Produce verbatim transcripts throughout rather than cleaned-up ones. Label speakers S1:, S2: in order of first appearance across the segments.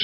S1: باشه.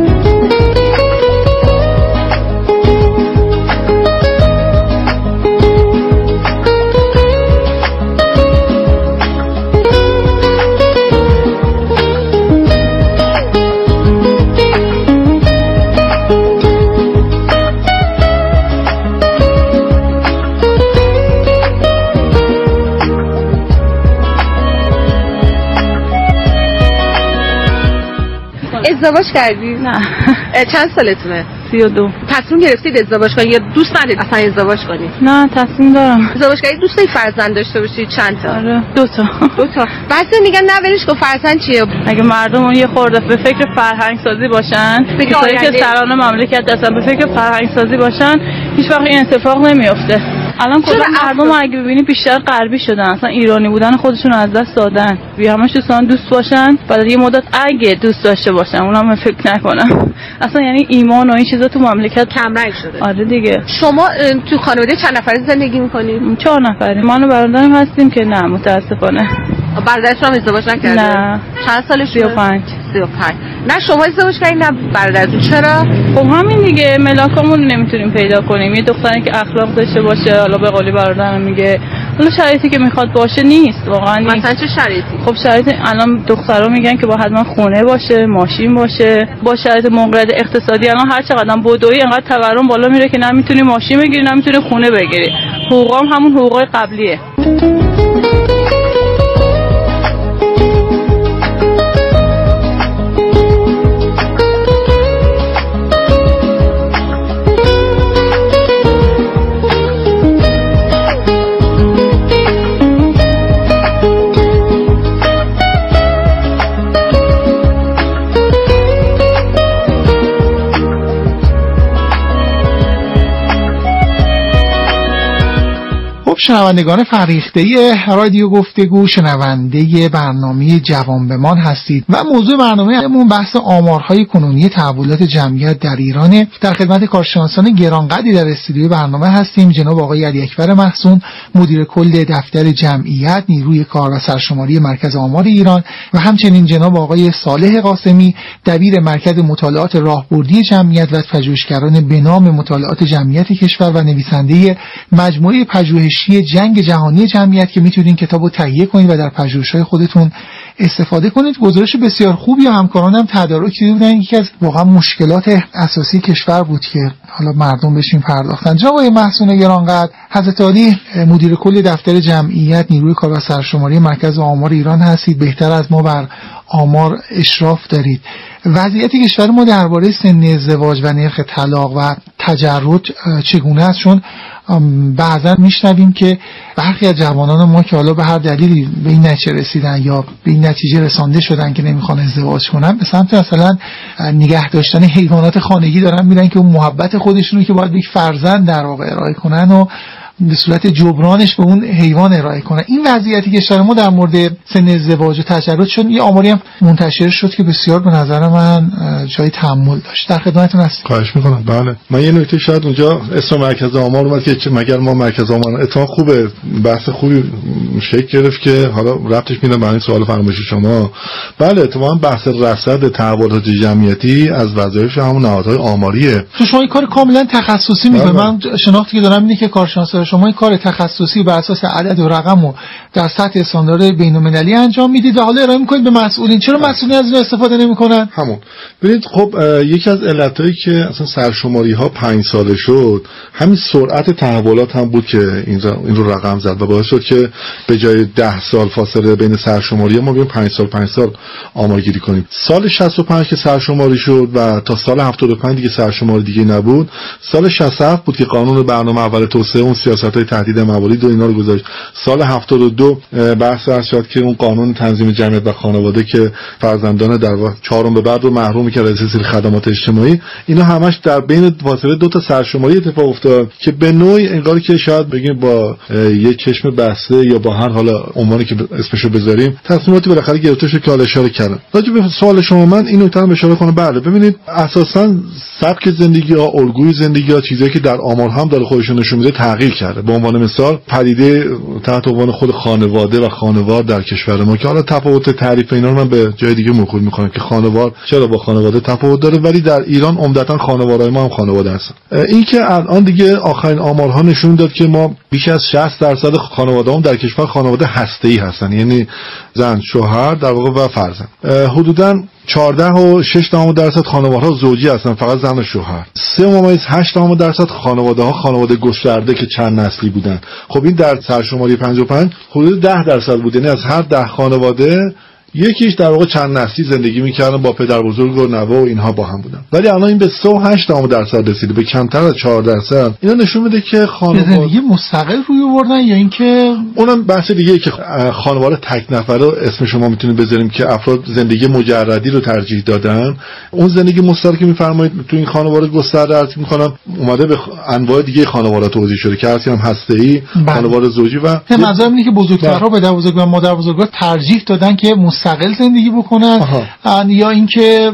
S2: ازدواج کردی؟
S3: نه.
S2: چند سالتونه؟
S3: سی و دو.
S2: تصمیم گرفتید ازدواج کنید یا دوست ندارید اصلا ازدواج کنید؟
S3: نه تصمیم دارم.
S2: ازدواج کردید دوست دارید فرزند داشته باشید؟ چند تا؟
S3: آره دو تا.
S2: دو تا. بعضی میگن نه ولش کن فرزند چیه؟
S3: اگه مردم اون یه خورده به فکر فرهنگ سازی باشن، کسایی که سران مملکت هستن به فکر فرهنگ سازی باشن، هیچ وقت این اتفاق نمیفته. الان کلا مردم اگه ببینی بیشتر غربی شدن، اصلا ایرانی بودن خودشون از دست دادن. بی همش دوستان دوست باشن، بعد یه مدت اگه دوست داشته باشن اونم فکر نکنم. اصلا یعنی ایمان و این چیزا تو مملکت
S2: کم رنگ شده.
S3: آره دیگه.
S2: شما تو خانواده چند نفره زندگی میکنید؟
S3: چهار نفره. من و برادرم هستیم که نه متاسفانه.
S2: برادرتون هم ازدواج نکرده؟
S3: نه.
S2: چند سالشه؟
S3: سی و پنج.
S2: سی و پنج. نه شما ازدواج کردین نه برادرتون. چرا؟
S3: خب همین دیگه، ملاکمون نمیتونیم پیدا کنیم. یه دختری که اخلاق داشته باشه، حالا به قولی برادرم میگه حالا شرایطی که میخواد باشه نیست واقعا. نیست.
S2: مثلا چه شرایطی؟
S3: خب شرایط الان دخترها میگن که با حتما خونه باشه، ماشین باشه، با شرایط موقعیت اقتصادی الان هر چقدر بدوی انقدر تورم بالا میره که نمیتونی ماشین بگیری، نمیتونی خونه بگیری. حقوقام همون حقوق قبلیه.
S1: شنوندگان فریخته رادیو گفتگو، شنونده برنامه جوان بمان هستید و موضوع برنامه‌مون بحث آمارهای کنونی تحولات جمعیت در ایرانه. در خدمت کارشناسان گرانقدری در استودیوی برنامه هستیم. جناب آقای علی اکبر محسون، مدیر کل دفتر جمعیت نیروی کار و سرشماری مرکز آمار ایران و همچنین جناب آقای صالح قاسمی، دبیر مرکز مطالعات راهبردی جمعیت و پژوهشگران به نام مطالعات جمعیت کشور و نویسنده مجموعه پژوهشی جنگ جهانی جمعیت که میتونین کتابو تهیه کنید و در پژوهش‌های خودتون استفاده کنید. گزارش بسیار خوبی و همکارانم تدارک دیده بودن. یکی از واقعا مشکلات اساسی کشور بود که حالا مردم بهش پرداختن. جناب آقای محسون گرانقدر، حضرت عالی مدیر کل دفتر جمعیت نیروی کار و سرشماری مرکز آمار ایران هستید، بهتر از ما بر آمار اشراف دارید. وضعیت کشور ما درباره سن ازدواج و نرخ طلاق و تجرد چگونه است؟ چون بعضا میشنویم که برخی از جوانان ما که حالا به هر دلیلی به این نتیجه رسیدن یا به این نتیجه رسانده شدن که نمیخوان ازدواج کنن، به سمت مثلا نگه داشتن حیوانات خانگی دارن میرن که اون محبت خودشونو که باید به یک فرزند در واقع ارائه کنن و به صورت جبرانش به اون حیوان ارائه کنن. این وضعیتی که کشور ما در مورد سن ازدواج و تجرد شد، یه آماری هم منتشر شد که بسیار به نظر من جای تأمل داشت. در خدمتتون هستم.
S4: خواهش میکنم. بله، من یه نکته شاید اونجا اسم مرکز آمار اومد که مگر ما مرکز آمار اتفاق خوبه، بحث خوبی شکل گرفت که حالا ربطش میدم به این سوال فرمایش شما. بله، اتفاقا بحث رصد تحولات جمعیتی از وظایف همون نهادهای آماریه.
S1: تو شما این کار کاملا تخصصی میکنید. من شناختی که دارم اینه که کارشناس شما این کار تخصصی بر اساس عدد و رقم و در سطح استاندارد بین‌المللی انجام میدید و حالا ارائه میکنید به مسئولین. چرا مسئولین از این استفاده نمیکنن؟
S4: همون ببینید، خب یکی از علتایی که اصلا سرشماری ها پنج ساله شد همین سرعت تحولات هم بود که این رو, این رو رقم زد و باعث شد که به جای ده سال فاصله بین سرشماری ما بیایم پنج سال پنج سال آمارگیری کنیم. سال شصت و پنج که سرشماری شد و تا سال هفتاد و پنج دیگه سرشماری دیگه نبود، سال شصت و هفت بود که قانون برنامه اول توسعه اون سیاست‌های تهدید موارد و اینا رو گذاشت. سال هفتاد و دو بحث از شد که اون قانون تنظیم جمعیت و خانواده که فرزندان در واقع چهارم به بعد رو محروم کرد از سری خدمات اجتماعی، اینا همش در بین فاصله دو تا سرشماری اتفاق افتاد که به نوعی انگار که شاید بگیم با یک چشم بسته یا با هر حالا عنوانی که اسمشو بذاریم تصمیماتی بالاخره گرفته شد که حالا اشاره کردم. راجع به سوال شما من اینو تام اشاره کنم. بله، ببینید اساساً سبک زندگی ها، الگوی زندگی ها، چیزایی که در آمار هم داره خودشون نشون میده تغییر کرده. به عنوان مثال پدیده تحت عنوان خود خانواده و خانوار در کشور ما که حالا تفاوت تعریف اینا رو من به جای دیگه موکول میکنم که خانوار چرا با خانواده تفاوت داره، ولی در ایران عمدتا خانوارهای ما هم خانواده هستن. این که الان دیگه آخرین آمارها نشون داد که ما بیش از شصت درصد خانواده‌ام در کشور خانواده هسته‌ای هستن، یعنی زن، شوهر در واقع و فرزند. حدوداً چهارده و شش دهم درصد خانواده‌ها زوجی هستن، فقط زن و شوهر. سه ممیز هشت دهم درصد خانواده‌ها خانواده گسترده که چند نسلی بودن. خب این در سرشماری پنجاه و پنج حدود ده درصد بود، یعنی از هر ده خانواده یکیش در واقع چند نسلی زندگی میکردن، با پدر بزرگ و نوه و اینها با هم بودن. ولی الان این به سه و هشت دهم درصد رسیده، به کمتر از چهار درصد. اینا نشون میده که خانواده
S1: زندگی مستقل روی آوردن یا اینکه
S4: اونم بحث دیگه که خانواده تک نفره اسم شما میتونیم بذاریم که افراد زندگی مجردی رو ترجیح دادن. اون زندگی مستقل که میفرمایید تو این خانواده گسترده عرض میکنم اومده به انواع دیگه خانواده توضیح شده که هست هم هسته‌ای، خانواده زوجی و
S1: منظورم اینه که بزرگترها به پدر بزرگ و مادر بزرگا ترجیح دادن که مستقل زندگی بکنن یا اینکه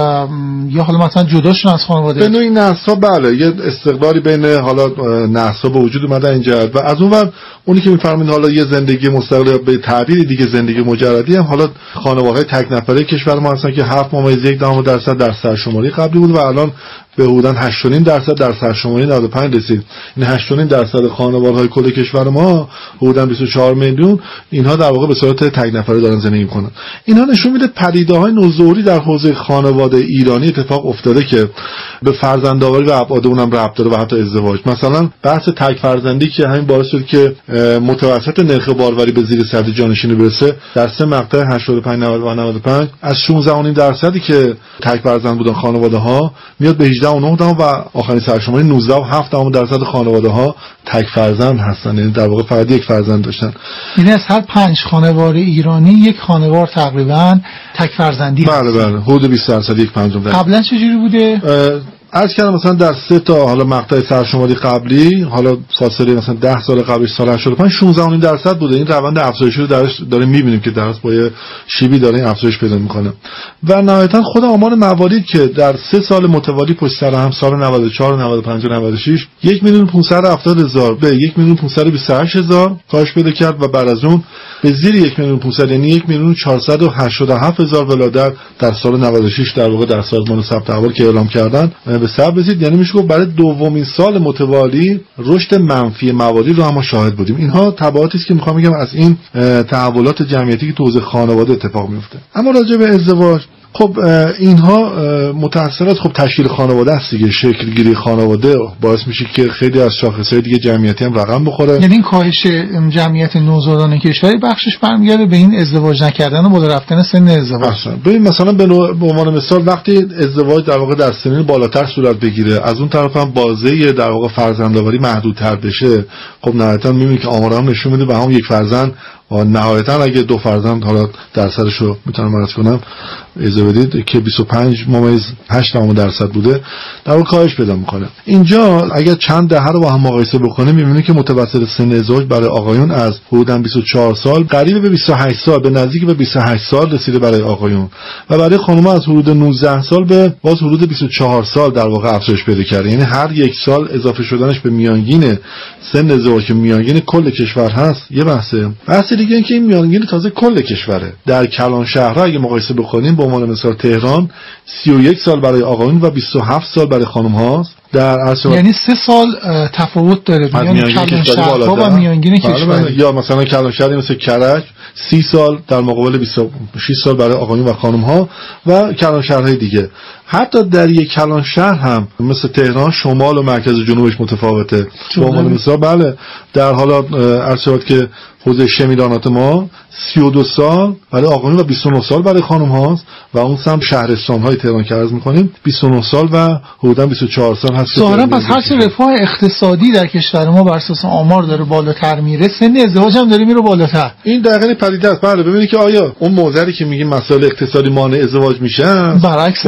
S1: یا حالا مثلا جداشون از خانواده.
S4: به نوعی نسل‌ها بله یه استقلالی بین حالا نسل‌ها به وجود اومده اینجا و از اون ور اونی که می‌فرمایید حالا یه زندگی مستقل به تعبیر دیگه زندگی مجردی هم حالا خانواده‌های تک نفره کشور ما هستن که هفت ممیز یک دهم درصد در سرشماری قبلی بود و الان به حدود هشت و نیم درصد در سرشماری نود و پنج رسید. این هشت و نیم درصد خانواده‌های کل کشور ما حدود بیست و چهار میلیون اینها در واقع به صورت تک نفره دارن زندگی می‌کنن. اینها نشون میده پدیده‌های نوظهوری در حوزه خانواده ایرانی اتفاق افتاده که به فرزندآوری و ابعاد اونم ربط داره و حتی ازدواج. مثلا بحث تک فرزندی که همین باعث شد که متوسط نرخ باروری به زیر صد جانشینی برسه در سه مقطع هشتاد و پنج نود و نود و پنج از شانزده و نیم درصدی که تک فرزند بودن خانواده‌ها میاد به هجده و نه دهم و آخرین سرشماری نوزده و هفت دهم درصد خانواده‌ها تک فرزند هستن، یعنی در واقع فقط یک فرزند داشتن.
S1: یعنی از هر پنج خانواده ایرانی یک خانوار تقریبا تک فرزندی هست.
S4: بله بله حدود بیست درصد یک پنجم.
S1: قبلا چجوری بوده؟
S4: عرض کردم مثلا در سه تا حالا مقطع سرشماری قبلی حالا فاصله مثلا ده سال قبلش سال هشتاد و پنج شانزده و نیم درصد بوده. این روند افزایشی رو درش داریم می‌بینیم که درس با یه شیبی داره این افزایش پیدا می‌کنه و نهایتاً خود آمار موالید که در سه سال متوالی پشت سر هم سال نود و چهار، نود و پنج و نود و شش یک میلیون و پانصد و هفتاد هزار به یک میلیون و پانصد و بیست و هشت هزار کاهش پیدا کرد و بعد از اون به زیر یک میلیون و پانصد یعنی یک میلیون و چهارصد و هشتاد و هفت هزار ولادت در سال نود و شش در واقع در سازمان ثبت احوال که اعلام کردن به ثبت رسید. یعنی میشه گفت برای دومین سال متوالی رشد منفی موالید رو هم شاهد بودیم. اینها تبعاتی است که میخوام بگم از این تحولات جمعیتی که تو حوزه خانواده اتفاق میفته. اما راجع به ازدواج خب اینها متأثرات خب تشکیل خانواده است دیگه، شکل گیری خانواده باعث میشه که خیلی از شاخصهای دیگه جمعیتی هم رقم بخوره.
S1: یعنی این کاهش جمعیت نوزادان کشوری بخشش برمیگرده به این ازدواج نکردن و بالا رفتن سن ازدواج.
S4: ببین مثلا به عنوان مثال وقتی ازدواج در واقع در سنین بالاتر صورت بگیره از اون طرف هم بازه در واقع فرزندآوری محدودتر بشه، خب نهایتا میبینی که آمار هم نشون میده و هم یک فرزند و نهایتا اگه دو فرزند حالا درصدشو میتونم عرض کنم اجازه بدید که بیست و پنج ممیز هشت دهم درصد بوده در واقع کاهش پیدا میکنه. اینجا اگر چند دهه رو با هم مقایسه بکنیم میبینیم که متوسط سن ازدواج برای آقایون از حدود بیست و چهار سال قریب به بیست و هشت سال به نزدیک به بیست و هشت سال رسیده برای آقایون و برای خانم‌ها از حدود نوزده سال به باز حدود بیست و چهار سال در واقع افزایش پیدا کرده. یعنی هر یک سال اضافه شدنش به میانگین سن ازدواج که میانگین کل کشور هست یه بحثه. بحث دیگه این که این میانگین تازه کل کشوره. در کلان شهرها اگه مقایسه بکنیم به عنوان مثال تهران سی و یک سال برای آقایون و بیست و هفت سال برای خانم هاست. در اصل
S1: یعنی سه سال تفاوت داره میان کلان شهرها و میانگین کشور.
S4: یا مثلا کلان شهری مثل کرج سی سال در مقابل بیست و شش سال برای آقایون و خانم ها و کلان شهرهای دیگه. حتی در یک کلان شهر هم مثل تهران شمال و مرکز و جنوبش متفاوته. به عنوان مثال بله در حالا عرض شد که حوزه شمیرانات ما سی و دو سال برای آقایون و بیست و نه سال برای خانم هاست و اون سم شهرستان های تهران که عرض میکنیم بیست و نه سال و حدوداً بیست و چهار سال هست.
S1: ظاهرا پس هرچه رفاه اقتصادی در کشور ما بر اساس آمار داره بالاتر میره سن ازدواج هم داره میره بالاتر.
S4: این دقیقاً پدیده است. بله ببینید که آیا اون موضوعی که میگیم مسائل اقتصادی مانع ازدواج میشن
S1: برعکس
S4: باعث شده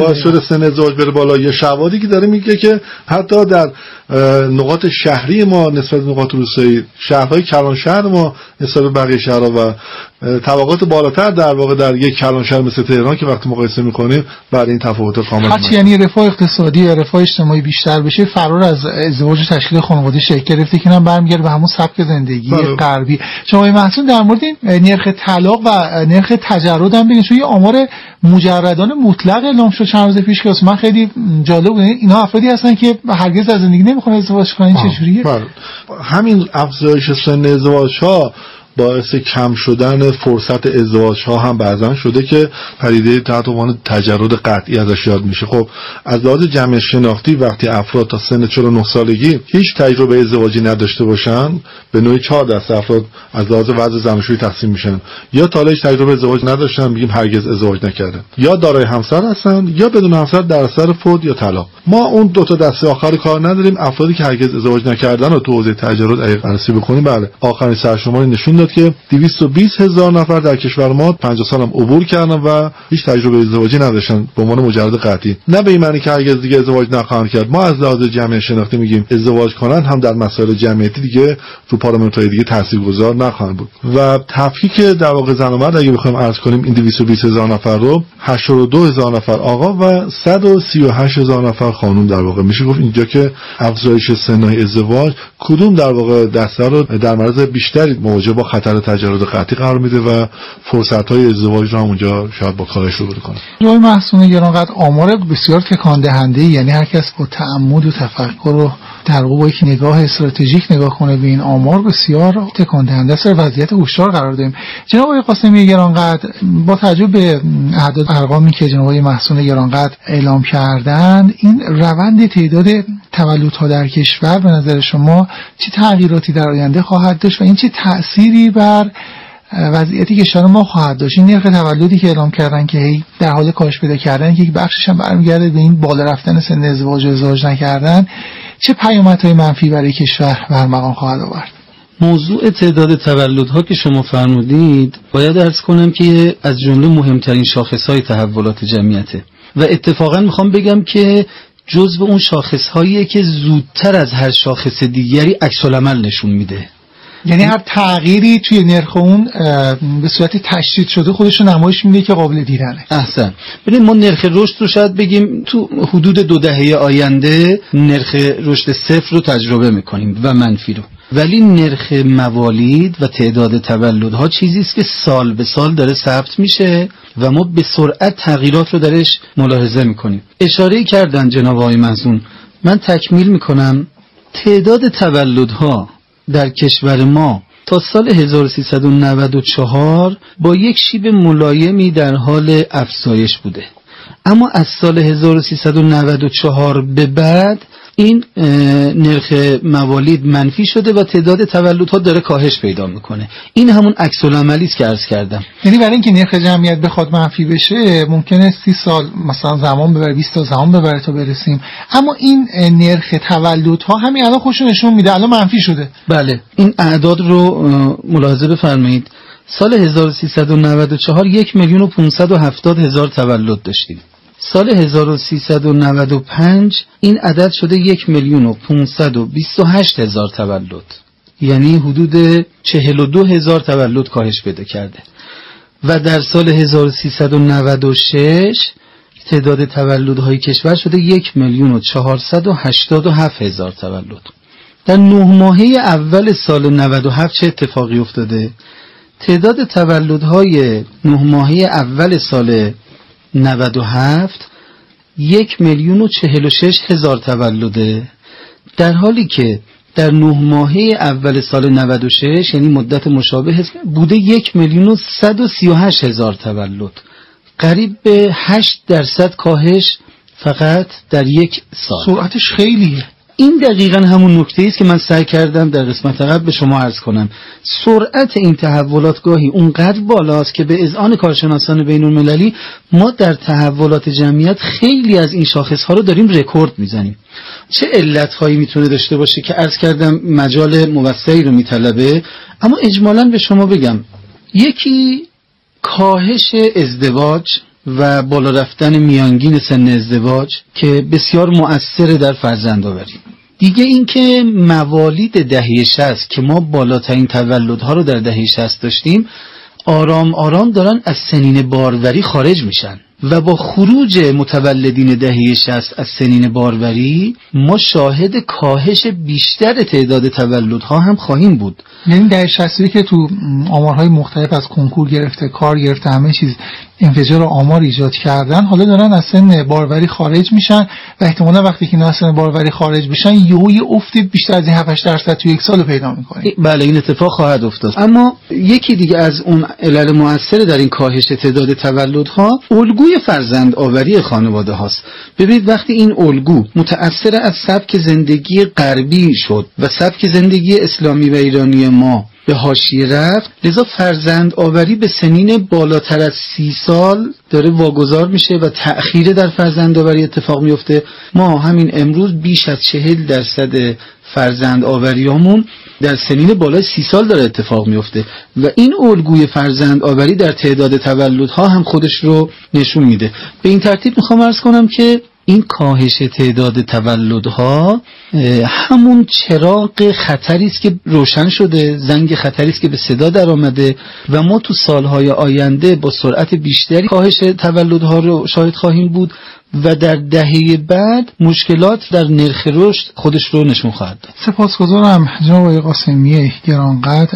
S4: سن ازدواج بره بالا، یا شواهدی که داره میگه که حتی در نقاط شهری ما نسبت به نقاط روستایی، شهرهای کلانشهر ما نسبت به بقیه شهرها و طبقات بالاتر در واقع در یک کلانشهر مثل تهران که وقتی مقایسه میکنیم بعد این تفاوت کاملا
S1: هرچی یعنی رفاه اقتصادی یا رفاه اجتماعی بیشتر بشه، فرار از ازدواج و تشکیل خانواده شکل گرفته که هم برمیگرده به همون سبک زندگی غربی. شما محسن در مورد نرخ طلاق و نرخ تجرد هم بگین، چون یه آمار مجردان مطلق اعلام شد چند روز پیش که من خیلی جالب بود. اینا افرادی هستن که هرگز از زندگی نمیخوان ازدواج کنن. چجوریه؟
S4: همین افزایش سن ازدواج ها باعث کم شدن فرصت ازدواج ها هم بعضا شده که پدیده تحت عنوان تجرد قطعی ازش یاد میشه. خب از لحاظ جمع شناختی وقتی افراد تا سن چهل و نه سالگی هیچ تجربه ازدواجی نداشته باشن، به نوعی چهار دسته افراد از لحاظ وضع زناشویی تقسیم میشن. یا تا حالا هیچ تجربه ازدواج نداشتن، میگیم هرگز ازدواج نکردن، یا دارای همسر هستن، یا بدون همسر در اثر فوت یا طلاق. ما اون دو تا دسته آخر کار نداریم. افرادی که هرگز ازدواج نکردن و تو حوزه تجرد اگه بررسی بکنیم، بله آخرین سرشماری نشون داد که دویست و بیست هزار نفر در کشور ما پنجاه سال هم عبور کردن و هیچ تجربه ازدواجی نداشتن به عنوان مجرد قطعی. نه به این معنی که هرگز دیگه ازدواج نخواهند کرد. ما از لحاظ جمع شناختی میگیم ازدواج کنن هم در مسائل جمعیتی دیگه رو پارامترهای دیگه تاثیرگذار نخواهند بود. و تفکیک در واقع زن و مرد اگه بخوایم عرض کنیم این دویست و بیست هزار نفر رو هشتاد و دو هزار نفر آقا و صد و سی و هشت هزار نفر خانم در واقع میشه گفت اینجا که افزایش سن‌های ازدواج کدوم در واقع دسته رو در معرض بیشتری مواجه با خطر تجرد قطعی قرار میده و فرصت‌های ازدواج رو هم اونجا شاید با کاهش رو بکنه.
S1: جای محسون گرانقدر آمار بسیار تکان دهنده، یعنی هر کس با تعمد و تفکر و در واقع یک نگاه استراتژیک نگاه کنه به این آمار بسیار تکان دهنده است. وضعیت هوشدار قرار داریم. جناب آقای قاسمی گرانقدر با توجه به اعداد ارقامی که جناب آقای محسون گرانقدر اعلام کردن، این روند تعداد تولدها در کشور به نظر شما چه تغییراتی در آینده خواهد داشت و این چه تأثیری بر وضعیتی کشور ما خواهد داشت؟ این نرخ تولدی که اعلام کردن که هی در حال کاهش پیدا کردن که یک بخشش هم برمیگرده به این بالا رفتن سن ازدواج و ازدواج نکردن، چه پیامدهای منفی برای کشور برمغان خواهد آورد؟
S5: موضوع تعداد تولدها که شما فرمودید باید عرض کنم که از جمله مهمترین شاخصهای تحولات جمعیته و اتفاقا میخوام بگم که جزو اون شاخصهاییه که زودتر از هر شاخص دیگری عکس العمل نشون میده.
S1: یعنی هر تغییری توی نرخ اون به صورت تشدید شده خودش رو نمایش میده که قابل دیدنه.
S5: احسن. ببینید ما نرخ رشد رو شاید بگیم تو حدود دو دهه آینده نرخ رشد صفر رو تجربه میکنیم و منفی رو، ولی نرخ موالید و تعداد تولدها چیزی است که سال به سال داره ثبت میشه و ما به سرعت تغییرات رو درش ملاحظه میکنیم. اشاره کردن جناب آقای منصور، من تکمیل میکنم. تعداد تولدها در کشور ما تا سال هزار و سیصد و نود و چهار با یک شیب ملایمی در حال افزایش بوده، اما از سال هزار و سیصد و نود و چهار به بعد این نرخ موالید منفی شده و تعداد تولدها داره کاهش پیدا میکنه. این همون عکس العملی است که عرض کردم.
S1: یعنی برای اینکه نرخ جمعیت بخواد منفی بشه ممکنه سی سال مثلا زمان ببره، بیست تا زمان ببره تا برسیم، اما این نرخ تولدها همین الان خودش نشون میده الان منفی شده.
S5: بله، این اعداد رو ملاحظه بفرمایید. سال هزار و سیصد و نود و چهار یک میلیون و پانصد و هفتاد هزار تولد داشتیم. سال هزار و سیصد و نود و پنج این عدد شده یک میلیون و پانصد و بیست و هشت هزار تولد، یعنی حدود چهل و دو هزار تولد کاهش پیدا کرده. و در سال هزار و سیصد و نود و شش تعداد تولدهای کشور شده یک میلیون و چهارصد و هشتاد و هفت هزار تولد. در نه ماهه اول سال نود و هفت چه اتفاقی افتاده؟ تعداد تولدهای نه ماهه اول سال نود و هفت یک میلیون و چهل و شش هزار تولده، در حالی که در نه ماهه اول سال نود و شش یعنی مدت مشابه بوده یک میلیون و صد و سی و هشت هزار تولد، قریب به هشت درصد کاهش فقط در یک سال.
S1: سرعتش خیلیه.
S5: این دقیقاً همون نکته است که من سعی کردم در قسمت قبل به شما عرض کنم. سرعت این تحولات گاهی اونقدر بالاست که به اذعان کارشناسان بین المللی ما در تحولات جمعیت خیلی از این شاخص‌ها رو داریم رکورد میزنیم. چه علت‌هایی میتونه داشته باشه که عرض کردم مجال موسعی رو میطلبه، اما اجمالاً به شما بگم یکی کاهش ازدواج و بالا رفتن میانگین سن ازدواج که بسیار مؤثر در فرزندآوری. دیگه اینکه موالید دهه شصت که ما بالاترین تولدها رو در دهه شصت داشتیم آرام آرام دارن از سنین باروری خارج میشن و با خروج متولدین دهه شصت از سنین باروری ما شاهد کاهش بیشتر تعداد تولدها هم خواهیم بود.
S1: یعنی دهه شصتی که تو آمارهای مختلف از کنکور گرفته، کار گرفته، همه چیز انفجار آمار ایجاد کردن، حالا دارن از سن باروری خارج میشن و احتمالا وقتی که از سن باروری خارج بشن یهو یه افت بیشتر از این هفت هشت درصد تو یک سال پیدا میکنیم.
S5: بله این اتفاق خواهد افتاد. اما یکی دیگه از اون علل مؤثر در این کاهش تعداد تولدها الگوی فرزند آوری خانواده هاست. ببینید وقتی این الگو متأثر از سبک زندگی غربی شد و سبک زندگی اسلامی و ایرانی ما به حاشیه رفت، لذا فرزند آوری به سنین بالاتر از سی سال داره واگذار میشه و تأخیر در فرزند آوری اتفاق میفته. ما همین امروز بیش از چهل درصد فرزند آوریامون در سنین بالای سی سال داره اتفاق میفته و این الگوی فرزند آوری در تعداد تولدها هم خودش رو نشون میده. به این ترتیب میخوام عرض کنم که این کاهش تعداد تولدها همون چراغ خطری است که روشن شده، زنگ خطری است که به صدا در آمده و ما تو سالهای آینده با سرعت بیشتری کاهش تولدها رو شاهد خواهیم بود و در دهه بعد مشکلات در نرخ رشد خودش رو نشون خواهد داد.
S1: سپاسگزارم جناب آقای قاسمی گرانقدر.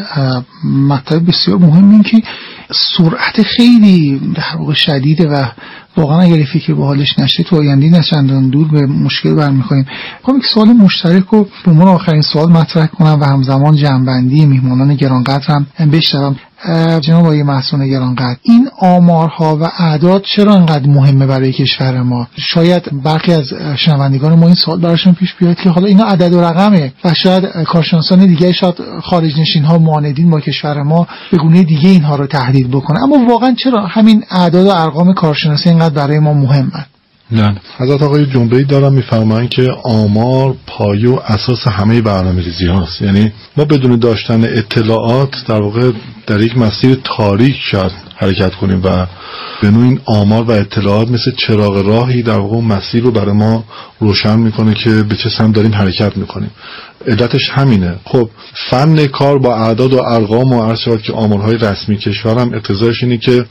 S1: مطلب بسیار مهم این که سرعت خیلی در واقع شدیده و واقعا اگر فکر به حالش نشه تو آینده نه چندان دور به مشکل برمیخوریم. میخوام یک سوال مشترک رو به عنوان آخرین سوال مطرح کنم و همزمان جنبندی میهمانان گرانقدرم بشنوم. جناب آقای محسون گرانقدر، این آمارها و اعداد چرا انقدر مهمه برای کشور ما؟ شاید برخی از شنوندگان ما این سوال براشون پیش بیاد که حالا اینا عدد و رقمه و شاید کارشناسان دیگه، شاید خارج نشین ها معاندین با کشور ما به گونه دیگه اینها رو تحلیل بکنه، اما واقعا چرا همین اعداد و ارقام کارشناسی اینقدر برای ما مهمه؟
S4: نه، حضرت آقای جنبه‌ای دارن میفرمایند که آمار پایه و اساس همه برنامه‌ریزی هاست. یعنی ما بدون داشتن اطلاعات در واقع در یک مسیر تاریک شاید حرکت کنیم و به نوع این آمار و اطلاعات مثل چراغ راهی در واقع مسیر رو برای ما روشن میکنه که به چه سمت داریم حرکت میکنیم. علتش همینه. خب فن کار با اعداد و ارقام و عرض شود که آمارهای رسمی کشور هم اقتضاش اینه که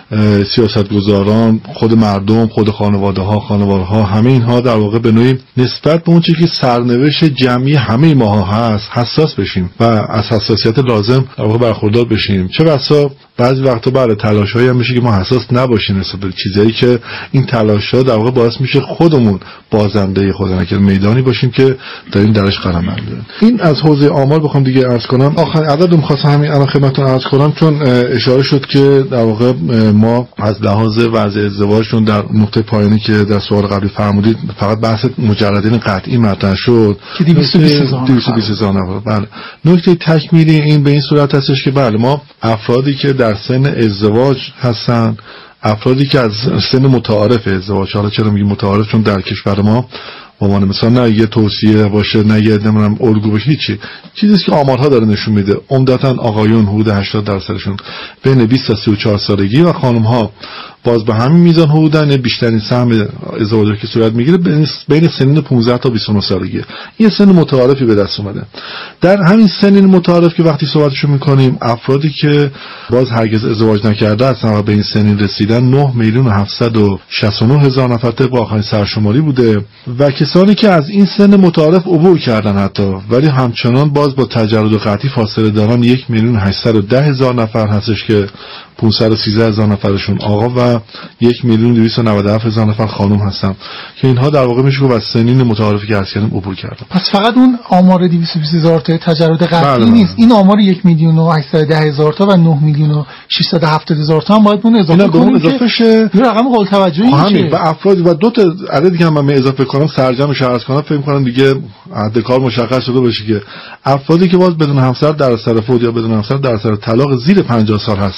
S4: سیاستگزاران، خود مردم، خود خانواده ها، خانواده ها، همه اینها در واقع به نوعی نسبت به اون چیزی که سرنوشت جمعی همه ماها هست حساس بشیم و از حساسیت لازم در واقع برخوردار بشیم. چه بسا بعضی وقتا برای تلاش‌هایی هم میشه که ما حساس نباشیم نسبت به چیزایی که این تلاش‌ها در واقع باعث میشه خودمون بازنده خود نکرد میدانی باشیم که داریم درش قدم می‌زنیم. این از حوزه آمار بخوام دیگه عرض کنم. آخر عدد رو می‌خواستم همین الان خدمتتون عرض کنم چون اشاره شد که در واقع ما از لحاظ وضع ازدواجشون در نقطه پایانی که در سوال قبلی فرمودید فقط بحث مجردین قطعی مطرح شد
S1: که دویست و بیست هزار
S4: نفر. بله. نکته تکمیلی این به این صورت هستش که بله ما افرادی که در سن ازدواج هستن، افرادی که از سن متعارف ازدواج، حالا چرا میگیم متعارف چون در کشور ما به عنوان مثلا نه یه توصیه باشه نه یه نمیدونم الگو باشه، هیچی، چیزی که آمارها داره نشون میده عمدتاً آقایون حدود هشتاد درصدشون بین بیست تا سی و چهار سالگی و خانم‌ها باز به همین میزان حدوداً بیشترین سهم ازدواجی که صورت میگیره بین سنین پانزده تا بیست و نه سالگی. این سن متعارفی به دست اومده. در همین سنین متعارف که وقتی صحبتشو میکنیم افرادی که باز هرگز ازدواج نکرده هستن و به این سنین رسیدن نه میلیون و هفتصد و شصت و نه هزار نفر طبق آخرین سرشماری بوده و کسانی که از این سن متعارف عبور کردن حتی ولی همچنان باز با تجرد قطعی فاصله دارن یک میلیون و هشتصد و ده هزار نفر هستش که پانصد و سیزده هزار نفرشون آقا و یک میلیون و دویست و نود و هفت هزار نفر خانم هستن که اینها در واقع میشه که از سنین متعارفی که هست کردیم عبور کردن.
S1: پس فقط اون آمار دویست و بیست هزار تا تجرد قطعی بله نیست. این آمار یک میلیون و هشتصد و ده هزار تا و نه میلیون و ششصد و هفتاد هزار تا هم باید اون اضافه کنیم
S4: اضافه شه.
S1: این رقم قابل توجهی میشه.
S4: و افراد و دو تا عددی که من اضافه کنم سرجمش عرض کنم فکر کنم دیگه حد کار مشخص شده باشه که افرادی که باز بدون همسر در اثر فوت یا بدون همسر در اثر طلاق زیر پنجاه سال هستن و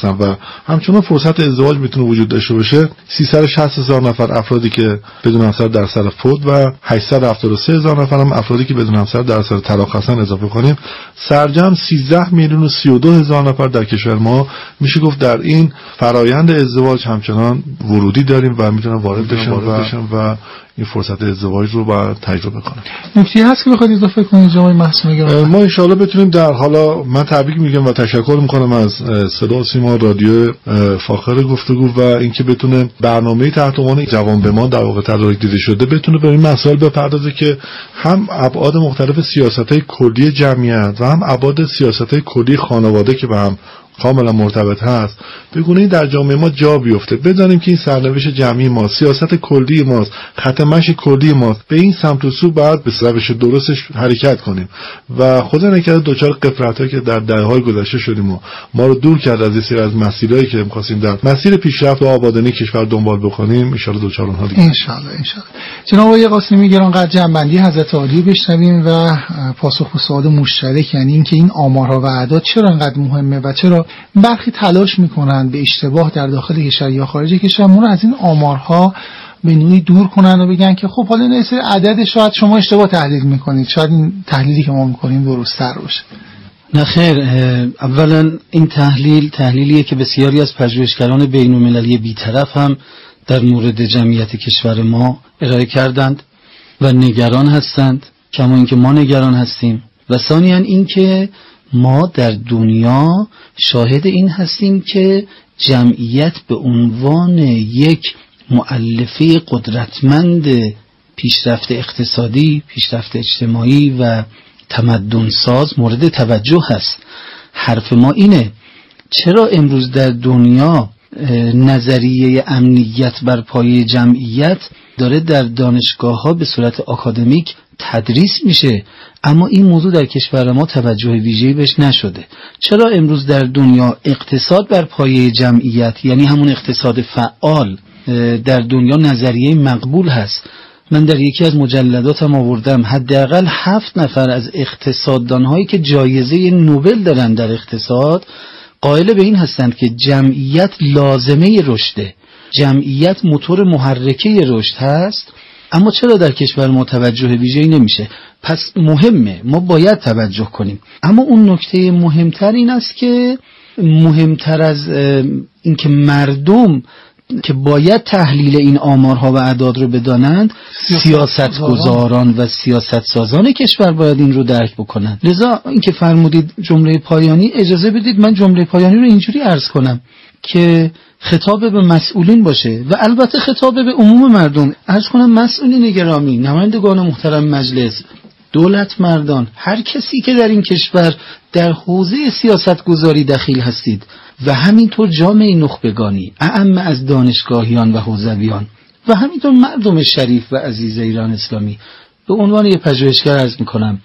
S4: همچنان فرصت ازدواج میتونه وجود داشته باشه. سیصد و شصت هزار نفر افرادی که بدون همسر در اثر فوت و هشتصد و هفتاد و سه هزار نفر هم افرادی که بدون همسر در اثر طلاق هستن اضافه کنیم، سرجم سیزده میلیون و سی و دو هزار نفر در کشور ما میشه گفت در این فرایند ازدواج همچنان ورودی داریم و میتونن وارد بشن و, و این فرصت ازدواج رو با تجربه کنن.
S1: نکته هست که بخواید اضافه کنید جناب محسون؟
S4: ما ان شاءالله بتونیم در حالا من تبریک میگم و تشکر میکنم از صدا و سیما رادیو فاخر گفتگو و اینکه بتونه برنامه تحت عنوان جوان به ما در واقع تدارک دیده شده بتونه به این مسائل بپردازه که هم ابعاد مختلف سیاست‌های کلی جمعیت و هم ابعاد سیاست‌های کلی خانواده که به هم کاملا مرتبط هست به گونه‌ای در جامعه ما جا بیفته. بدانیم که این سرنوشت جمعی ما، سیاست کلی ماست، خط مشی کلی ماست، به این سمت و سو باید به روش درستش حرکت کنیم و خدا نکرده دوچار قفلتایی که در دهه‌های گذشته شدیم و ما رو دور کرد از این سری از مسیرهایی که می‌خواستیم در مسیر پیشرفت و آبادانی کشور دنبال بکنیم. ان شاءالله دوچار اونها دیگه
S1: ان شاءالله ان شاءالله. جناب آقای قاسمی گرانقدر جنبندی حضرت عالی بشنویم و پاسخ به سوال مشترک، یعنی اینکه این آمارها و اعداد چرا انقدر مهمه و چرا برخی تلاش میکنن به اشتباه در داخل کشور یا خارج کشور ما رو از این آمارها به نوعی دور کنن و بگن که خب حالا این سری عدد شاید شما اشتباه تحلیل میکنید، شاید این تحلیلی که ما میکنیم درست‌تر باشه.
S5: نه خیر، اولا این تحلیل تحلیلیه که بسیاری از پژوهشگران بین‌المللی بی‌طرف هم در مورد جمعیت کشور ما ارائه کردند و نگران هستند، کما اینکه ما نگران هستیم. و ثانیاً اینکه ما در دنیا شاهد این هستیم که جمعیت به عنوان یک مؤلفه قدرتمند پیشرفت اقتصادی، پیشرفت اجتماعی و تمدن ساز مورد توجه هست. حرف ما اینه چرا امروز در دنیا نظریه امنیت بر پایه جمعیت داره در دانشگاه ها به صورت آکادمیک تدریس میشه اما این موضوع در کشور ما توجه ویژه‌ای بهش نشده؟ چرا امروز در دنیا اقتصاد بر پایه جمعیت، یعنی همون اقتصاد فعال، در دنیا نظریه مقبول هست؟ من در یکی از مجلداتم آوردم حداقل هفت نفر از اقتصاددان‌هایی که جایزه نوبل دارن در اقتصاد قائل به این هستند که جمعیت لازمه رشده، جمعیت موتور محرکه رشد هست، اما چرا در کشور ما توجه ویژه‌ای نمیشه؟ پس مهمه، ما باید توجه کنیم. اما اون نکته مهمتر این است که مهمتر از این که مردم که باید تحلیل این آمارها و اعداد رو بدانند، سیاستگزاران و سیاست سازان کشور باید این رو درک بکنند. لذا این که فرمودید جمله پایانی، اجازه بدید من جمله پایانی رو اینجوری عرض کنم که خطاب به مسئولین باشه و البته خطاب به عموم مردم. عرض کنم مسئولین گرامی، نمایندگان محترم مجلس، دولت مردان، هر کسی که در این کشور در حوزه سیاست گذاری دخیل هستید و همینطور جامعه نخبگانی اعم از دانشگاهیان و حوزویان و همینطور مردم شریف و عزیز ایران اسلامی، به عنوان یک پژوهشگر عرض میکنم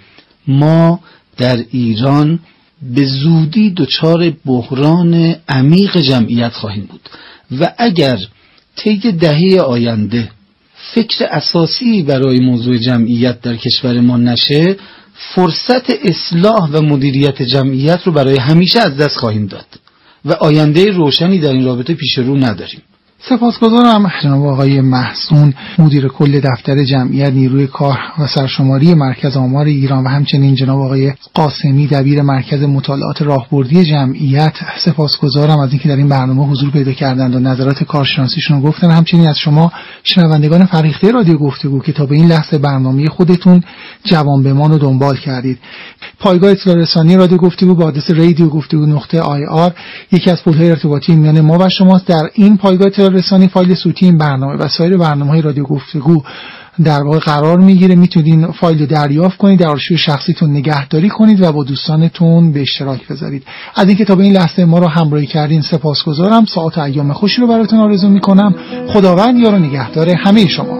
S5: ما در ایران به زودی دچار بحران عمیق جمعیت خواهیم بود و اگر طی دهه آینده فکر اساسی برای موضوع جمعیت در کشور ما نشه، فرصت اصلاح و مدیریت جمعیت رو برای همیشه از دست خواهیم داد و آینده روشنی در این رابطه پیش رو نداریم.
S1: سپاسگزارم جناب آقای محسون، مدیر کل دفتر جمعیت نیروی کار و سرشماری مرکز آمار ایران و همچنین جناب آقای قاسمی دبیر مرکز مطالعات راهبردی جمعیت. سپاسگزارم از اینکه در این برنامه حضور پیدا کردند و نظرات کارشناسیشون رو گفتن. همچنین از شما شنوندگان فرهیخته رادیو گفتگو که تا به این لحظه برنامه خودتون جوان بمان رو دنبال کردید. پایگاه اطلاع رسانی رادیو گفتگو با آدرس رادیو گفتگو نقطه آی آر یکی از پل‌های ارتباطی میان ما و شماست. در این پایگاه اطلاع رسانی فایل صوتی این برنامه و سایر برنامه‌های رادیو گفتگو در واقع قرار میگیره. میتونید این فایل رو دریافت کنید، در آرشیو شخصیتون نگهداری کنید و با دوستانتون به اشتراک بذارید. از اینکه تا به این لحظه ما رو همراهی کردین سپاسگزارم. ساعت و ایام خوشی رو براتون آرزو میکنم. خداوند یار و نگهدار همه شما.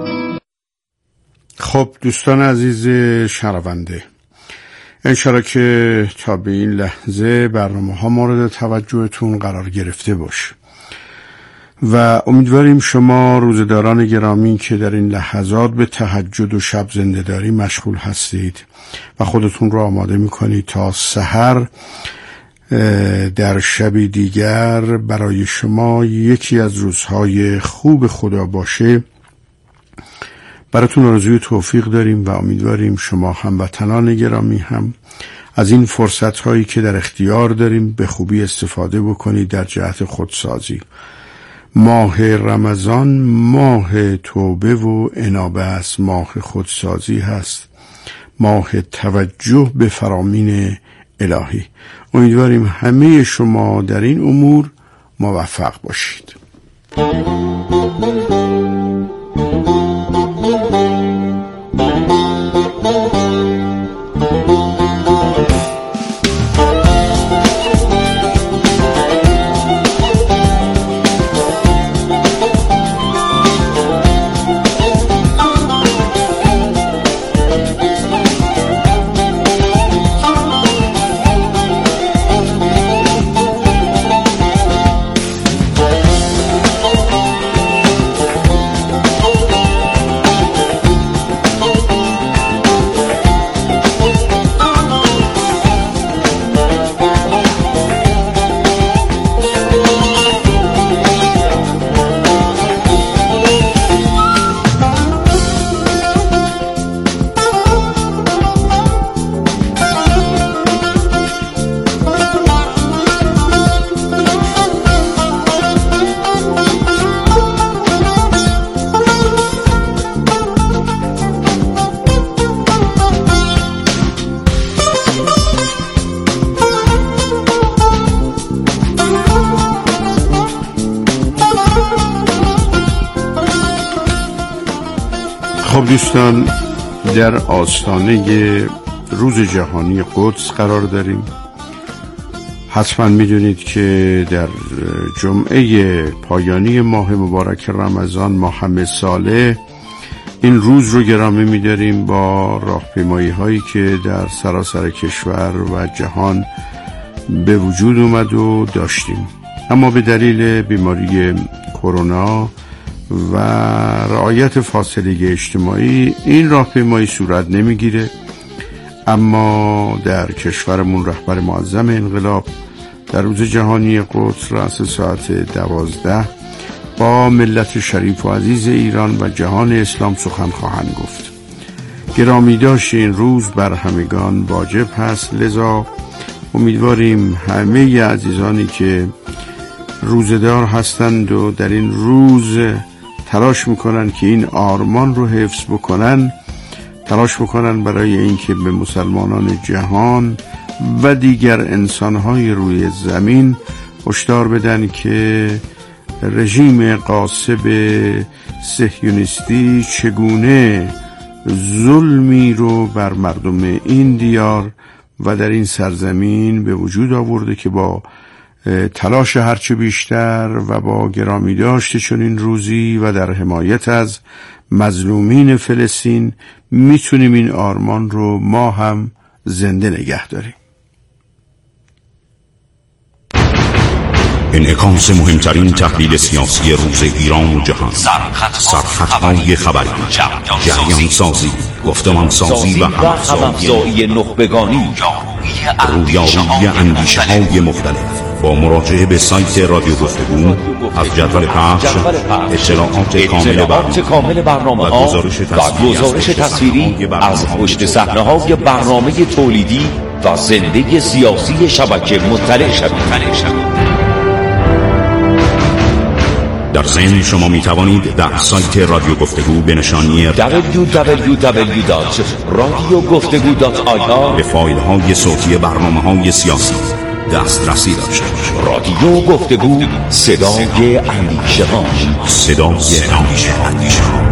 S6: خب دوستان عزیز شنونده، انشالله که تا به این لحظه برنامه ها مورد توجهتون قرار گرفته باشه و امیدواریم شما روزداران گرامی که در این لحظات به تهجد و شب زنده‌داری مشغول هستید و خودتون رو آماده میکنید تا سحر در شبی دیگر برای شما یکی از روزهای خوب خدا باشه براتون آرزوی توفیق داریم و امیدواریم شما هموطنان گرامی هم از این فرصت هایی که در اختیار داریم به خوبی استفاده بکنید در جهت خودسازی. ماه رمضان ماه توبه و انابه است، ماه خودسازی هست، ماه توجه به فرامین الهی. امیدواریم همه شما در این امور موفق باشید. خب دوستان، در آستانه روز جهانی قدس قرار داریم. حتما میدونید که در جمعه پایانی ماه مبارک رمضان، ماه همه ساله، این روز رو گرامی میداریم با راهپیمایی هایی که در سراسر کشور و جهان به وجود اومد و داشتیم. اما به دلیل بیماری کرونا و رعایت فاصله اجتماعی این راهپیمایی صورت نمیگیره. اما در کشورمون رهبر معظم انقلاب در روز جهانی قدس رأس ساعت دوازده با ملت شریف و عزیز ایران و جهان اسلام سخن خواهند گفت. گرامی داشت این روز بر همگان واجب هست، لذا امیدواریم همه عزیزانی که روزدار هستند و در این روز تلاش میکنن که این آرمان رو حفظ بکنن، تلاش میکنن برای اینکه به مسلمانان جهان و دیگر انسانهای روی زمین هشدار بدن که رژیم غاصب صهیونیستی چگونه ظلمی رو بر مردم این دیار و در این سرزمین به وجود آورده که با تلاش هرچه بیشتر و با گرامی داشت چنین روزی و در حمایت از مظلومین فلسطین میتونیم این آرمان رو ما هم زنده نگه داریم.
S7: انعکاس مهمترین تحلیل سیاسی روز ایران و جهان، سرخطهای خبری، جریان سازی، گفتمان سازی و همافزایی نخبگانی، رویارویی اندیشه های مختلف. با مراجعه به سایت رادیو گفتگو از جدول پخش، اطلاعات کامل برنامه و گزارش تصویری از پشت صحنه های برنامه تولیدی و زنده سیاسی شبکه مطلع شوید. در ضمن شما می توانید در سایت رادیو گفتگو به نشانی دبلیو دبلیو دبلیو دات رادیو گفتگو دات آی آر به فایل های صوتی برنامه های سیاسی دسترسی داشته باشید. رادیو گفتگو، صدای اندیشه ها، صدای اندیشه ها.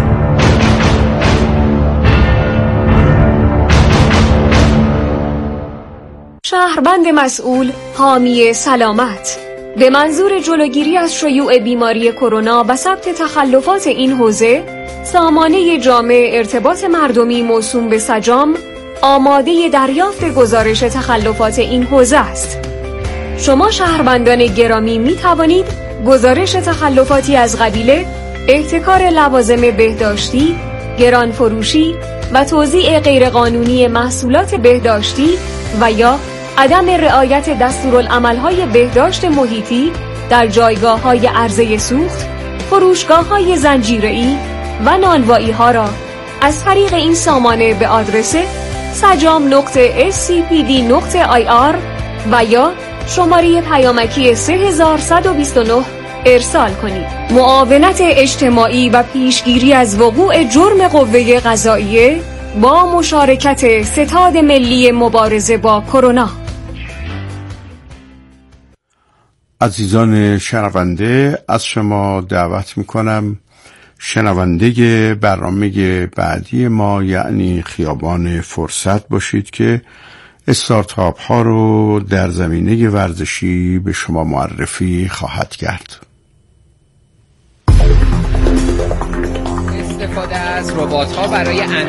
S8: شهروند مسئول، حامی سلامت. به منظور جلوگیری از شیوع بیماری کرونا و ثبت تخلفات این حوزه، سامانه جامع ارتباط مردمی موسوم به سجام آماده دریافت گزارش تخلفات این حوزه است. شما شهروندان گرامی می توانید گزارش تخلفاتی از قبیل احتکار لوازم بهداشتی، گرانفروشی و توزیع غیرقانونی محصولات بهداشتی و یا عدم رعایت دستورالعمل‌های بهداشت محیطی در جایگاه‌های عرضه سوخت، فروشگاه‌های زنجیره‌ای و نانوایی‌ها را از طریق این سامانه به آدرس سجام نقطه اس سی پی دی نقطه آی آر و یا شماره پیامکی سه هزار صد و بیست و نه ارسال کنید. معاونت اجتماعی و پیشگیری از وقوع جرم قوه قضاییه با مشارکت ستاد ملی مبارزه با کرونا.
S6: عزیزان شنونده، از شما دعوت میکنم شنونده برنامه بعدی ما یعنی خیابان فرصت باشید که استارتاپ ها رو در زمینه ورزشی به شما معرفی خواهد کرد.
S9: استفاده از ربات ها برای